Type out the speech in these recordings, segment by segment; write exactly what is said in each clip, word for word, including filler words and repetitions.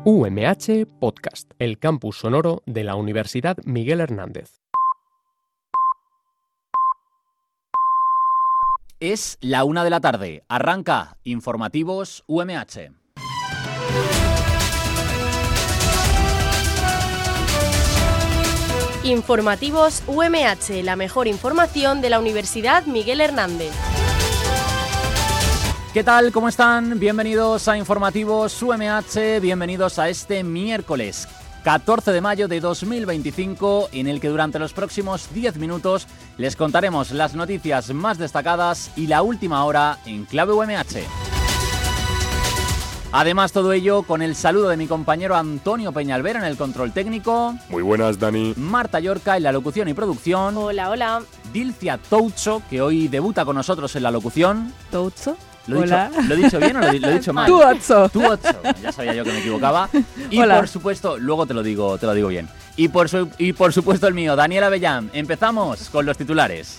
U M H Podcast, el campus sonoro de la Universidad Miguel Hernández. Es la una de la tarde. Arranca Informativos U M H. Informativos U M H, la mejor información de la Universidad Miguel Hernández. ¿Qué tal? ¿Cómo están? Bienvenidos a Informativos U M H, bienvenidos a este miércoles catorce de mayo de dos mil veinticinco, en el que durante los próximos diez minutos les contaremos las noticias más destacadas y la última hora en clave U M H. Además, todo ello con el saludo de mi compañero Antonio Peñalver en el control técnico. Muy buenas, Dani. Marta Llorca en la locución y producción. Hola, hola. Dilcia Toucho, que hoy debuta con nosotros en la locución. ¿Toucho? ¿Lo he, Hola. dicho, ¿Lo he dicho bien o lo he, lo he dicho mal? Tú ocho. Tú ocho. Ya sabía yo que me equivocaba. Y Hola. por supuesto, luego te lo digo, te lo digo bien. Y por, su, y por supuesto el mío, Daniel Avellán. Empezamos con los titulares.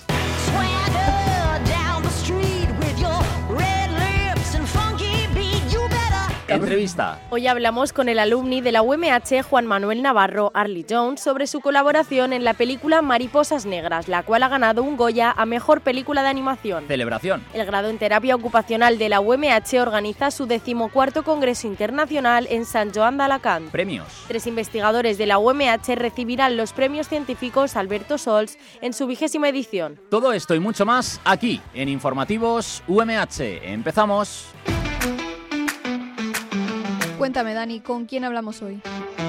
Entrevista. Hoy hablamos con el alumni de la U M H, Juan Manuel Navarro, Arlie Jones, sobre su colaboración en la película Mariposas Negras, la cual ha ganado un Goya a Mejor Película de Animación. Celebración. El grado en Terapia Ocupacional de la U M H organiza su decimocuarto Congreso Internacional en Sant Joan d'Alacant. Premios. Tres investigadores de la U M H recibirán los premios científicos Alberto Sols en su vigésima edición. Todo esto y mucho más aquí en Informativos U M H. Empezamos. Cuéntame, Dani, ¿con quién hablamos hoy?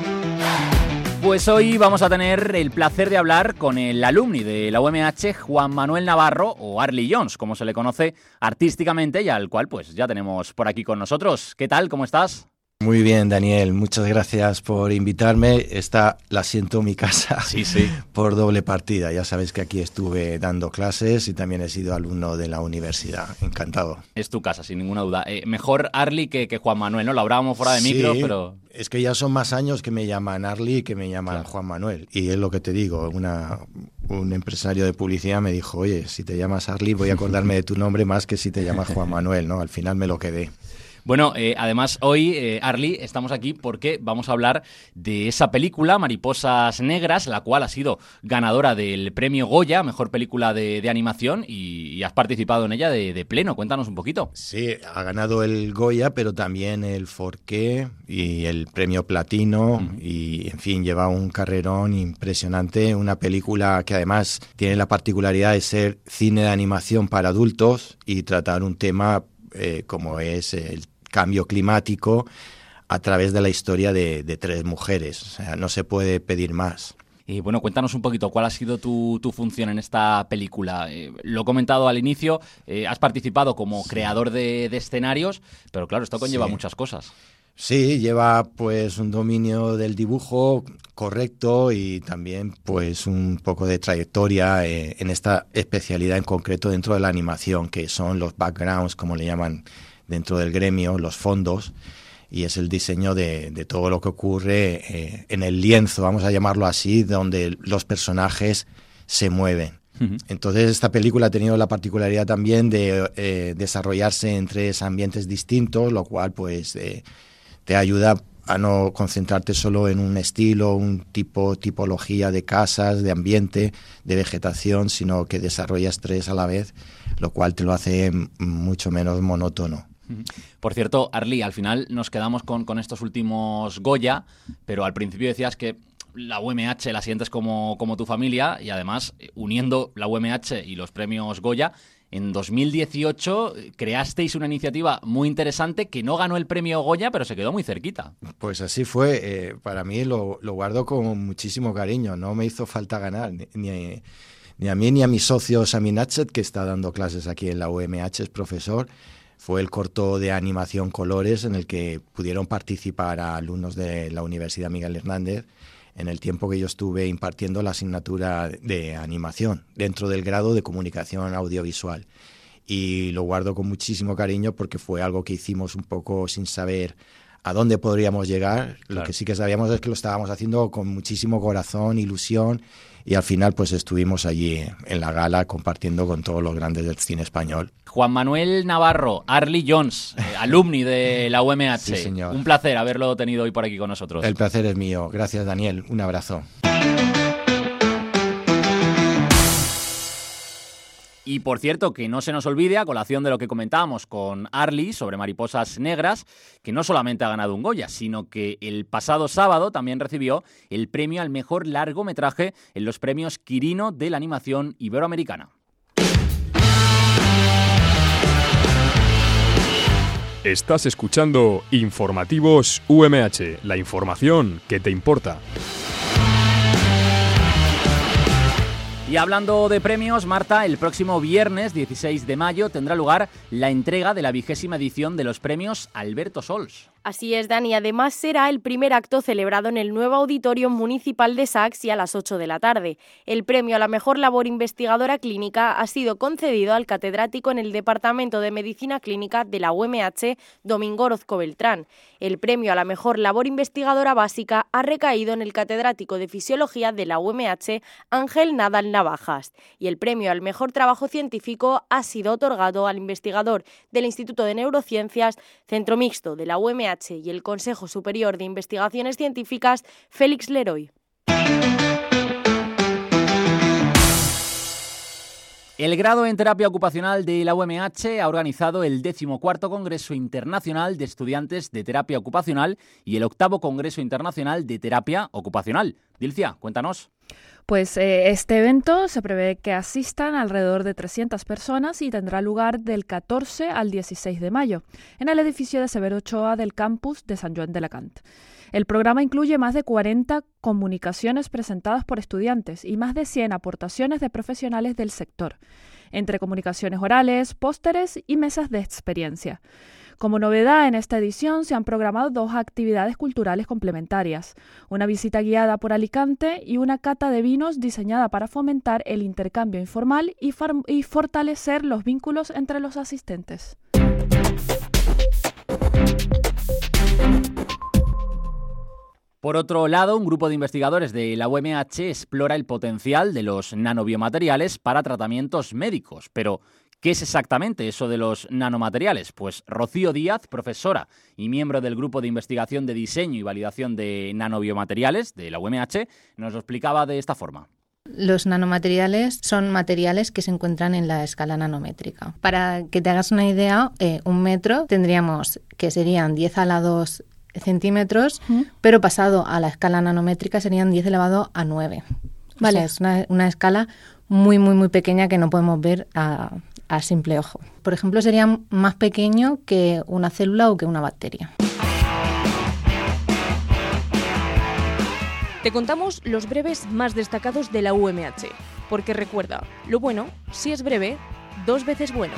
Pues hoy vamos a tener el placer de hablar con el alumni de la U M H, Juan Manuel Navarro, o Arlie Jones, como se le conoce artísticamente, y al cual pues ya tenemos por aquí con nosotros. ¿Qué tal? ¿Cómo estás? Muy bien, Daniel. Muchas gracias por invitarme. Esta la siento mi casa. Sí, sí. Por doble partida. Ya sabes que aquí estuve dando clases y también he sido alumno de la universidad. Encantado. Es tu casa, sin ninguna duda. Eh, mejor Arlie que, que Juan Manuel, ¿no? Lo hablábamos fuera de Sí, micro, pero... Es que ya son más años que me llaman Arlie que me llaman Claro. Juan Manuel. Y es lo que te digo, una, un empresario de publicidad me dijo, oye, si te llamas Arlie voy a acordarme de tu nombre más que si te llamas Juan Manuel, ¿no? Al final me lo quedé. Bueno, eh, además hoy, eh, Arlie, estamos aquí porque vamos a hablar de esa película, Mariposas Negras, la cual ha sido ganadora del premio Goya, mejor película de, de animación, y, y has participado en ella de, de pleno. Cuéntanos un poquito. Sí, ha ganado el Goya, pero también el Forqué y el premio Platino, uh-huh. Y en fin, lleva un carrerón impresionante, una película que además tiene la particularidad de ser cine de animación para adultos y tratar un tema eh, como es el cambio climático a través de la historia de, de tres mujeres. O sea, no se puede pedir más. Y bueno, cuéntanos un poquito, ¿cuál ha sido tu, tu función en esta película? Eh, lo he comentado al inicio, eh, has participado como sí. creador de, de escenarios, pero claro, esto conlleva sí. muchas cosas. Sí, lleva pues un dominio del dibujo correcto y también pues un poco de trayectoria eh, en esta especialidad en concreto dentro de la animación, que son los backgrounds, como le llaman dentro del gremio, los fondos, y es el diseño de, de todo lo que ocurre eh, en el lienzo, vamos a llamarlo así, donde los personajes se mueven. Uh-huh. Entonces esta película ha tenido la particularidad también de eh, desarrollarse en tres ambientes distintos, lo cual pues eh, te ayuda a no concentrarte solo en un estilo, un tipo, tipología de casas, de ambiente, de vegetación, sino que desarrollas tres a la vez, lo cual te lo hace mucho menos monótono. Por cierto, Arlie, al final nos quedamos con, con estos últimos Goya, pero al principio decías que la U M H la sientes como, como tu familia, y además, uniendo la U M H y los premios Goya, en dos mil dieciocho creasteis una iniciativa muy interesante que no ganó el premio Goya, pero se quedó muy cerquita. Pues así fue. Eh, para mí lo, lo guardo con muchísimo cariño. No me hizo falta ganar, ni, ni, ni a mí ni a mi socio Sami Natchet, que está dando clases aquí en la U M H, es profesor. Fue el corto de animación Colores en el que pudieron participar a alumnos de la Universidad Miguel Hernández en el tiempo que yo estuve impartiendo la asignatura de animación dentro del grado de comunicación audiovisual. Y lo guardo con muchísimo cariño porque fue algo que hicimos un poco sin saber a dónde podríamos llegar. Claro. Lo que sí que sabíamos es que lo estábamos haciendo con muchísimo corazón, ilusión, y al final pues estuvimos allí en la gala compartiendo con todos los grandes del cine español. Juan Manuel Navarro, Arlie Jones, eh, alumni de la U M H. Sí, señor. Un placer haberlo tenido hoy por aquí con nosotros. El placer es mío. Gracias, Daniel. Un abrazo. Y por cierto, que no se nos olvide, a colación de lo que comentábamos con Arly sobre Mariposas Negras, que no solamente ha ganado un Goya, sino que el pasado sábado también recibió el premio al mejor largometraje en los premios Quirino de la animación iberoamericana. Estás escuchando Informativos U M H, la información que te importa. Y hablando de premios, Marta, el próximo viernes dieciséis de mayo tendrá lugar la entrega de la vigésima edición de los premios Alberto Sols. Así es, Dani. Además, será el primer acto celebrado en el nuevo Auditorio Municipal de Saxi a las ocho de la tarde. El premio a la mejor labor investigadora clínica ha sido concedido al catedrático en el Departamento de Medicina Clínica de la U M H, Domingo Orozco Beltrán. El premio a la mejor labor investigadora básica ha recaído en el catedrático de Fisiología de la U M H, Ángel Nadal Navajas. Y el premio al mejor trabajo científico ha sido otorgado al investigador del Instituto de Neurociencias, Centro Mixto de la U M H y el Consejo Superior de Investigaciones Científicas, Félix Leroy. El grado en terapia ocupacional de la U M H ha organizado el decimocuarto Congreso Internacional de Estudiantes de Terapia Ocupacional y el octavo Congreso Internacional de Terapia Ocupacional. Dilcia, cuéntanos. Pues eh, este evento se prevé que asistan alrededor de trescientas personas y tendrá lugar del catorce al dieciséis de mayo en el edificio de Severo Ochoa del campus de Sant Joan d'Alacant. El programa incluye más de cuarenta comunicaciones presentadas por estudiantes y más de cien aportaciones de profesionales del sector, entre comunicaciones orales, pósteres y mesas de experiencia. Como novedad en esta edición se han programado dos actividades culturales complementarias, una visita guiada por Alicante y una cata de vinos diseñada para fomentar el intercambio informal y, far- y fortalecer los vínculos entre los asistentes. Por otro lado, un grupo de investigadores de la U M H explora el potencial de los nanobiomateriales para tratamientos médicos. Pero, ¿qué es exactamente eso de los nanomateriales? Pues Rocío Díaz, profesora y miembro del grupo de investigación de diseño y validación de nanobiomateriales de la U M H, nos lo explicaba de esta forma. Los nanomateriales son materiales que se encuentran en la escala nanométrica. Para que te hagas una idea, eh, un metro tendríamos que serían diez a la dos centímetros, ¿Mm? pero pasado a la escala nanométrica serían diez elevado a nueve. Vale. O sea, es una, una escala muy, muy, muy pequeña que no podemos ver a, a simple ojo. Por ejemplo, sería más pequeño que una célula o que una bacteria. Te contamos los breves más destacados de la U M H, porque recuerda, lo bueno, si es breve, dos veces bueno.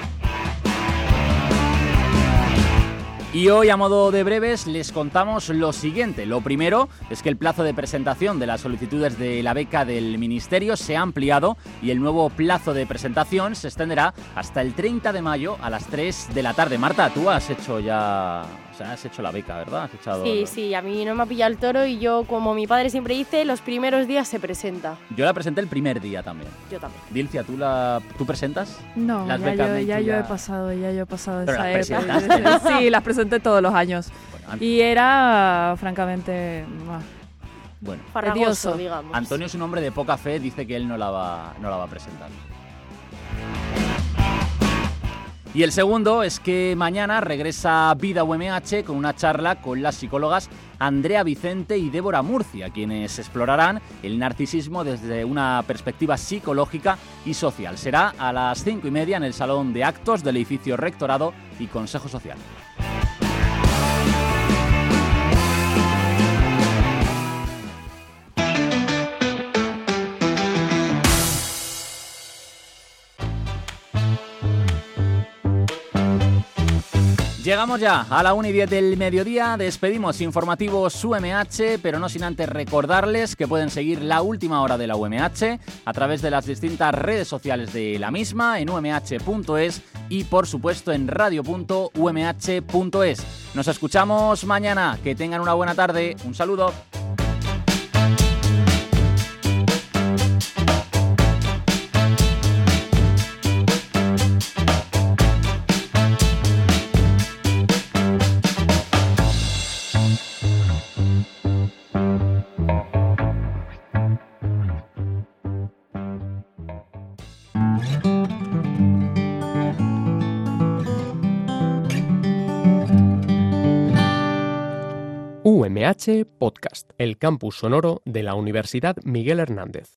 Y hoy, a modo de breves, les contamos lo siguiente. Lo primero es que el plazo de presentación de las solicitudes de la beca del Ministerio se ha ampliado y el nuevo plazo de presentación se extenderá hasta el treinta de mayo a las tres de la tarde. Marta, tú has hecho ya... O sea, has hecho la beca, ¿verdad? Has echado... Sí, sí, a mí no me ha pillado el toro y yo, como mi padre siempre dice, los primeros días se presenta. Yo la presenté el primer día también. Yo también. Dilcia, ¿tú la tú presentas? No, las ya, becas yo, ya Menchi yo ya... he pasado, ya yo he pasado Pero esa las época. Sí, las presenté todos los años. Bueno, y era, francamente, bueno, farragoso, tedioso. digamos. Antonio es un hombre de poca fe, dice que él no la va, no la va a presentar. Y el segundo es que mañana regresa Vida U M H con una charla con las psicólogas Andrea Vicente y Débora Murcia, quienes explorarán el narcisismo desde una perspectiva psicológica y social. Será a las cinco y media en el Salón de Actos del edificio Rectorado y Consejo Social. Llegamos ya a la una y diez del mediodía, despedimos informativos U M H, pero no sin antes recordarles que pueden seguir la última hora de la U M H a través de las distintas redes sociales de la misma, en u m h punto es y por supuesto en radio punto u m h punto es. Nos escuchamos mañana, que tengan una buena tarde, un saludo. U M H Podcast, el campus sonoro de la Universidad Miguel Hernández.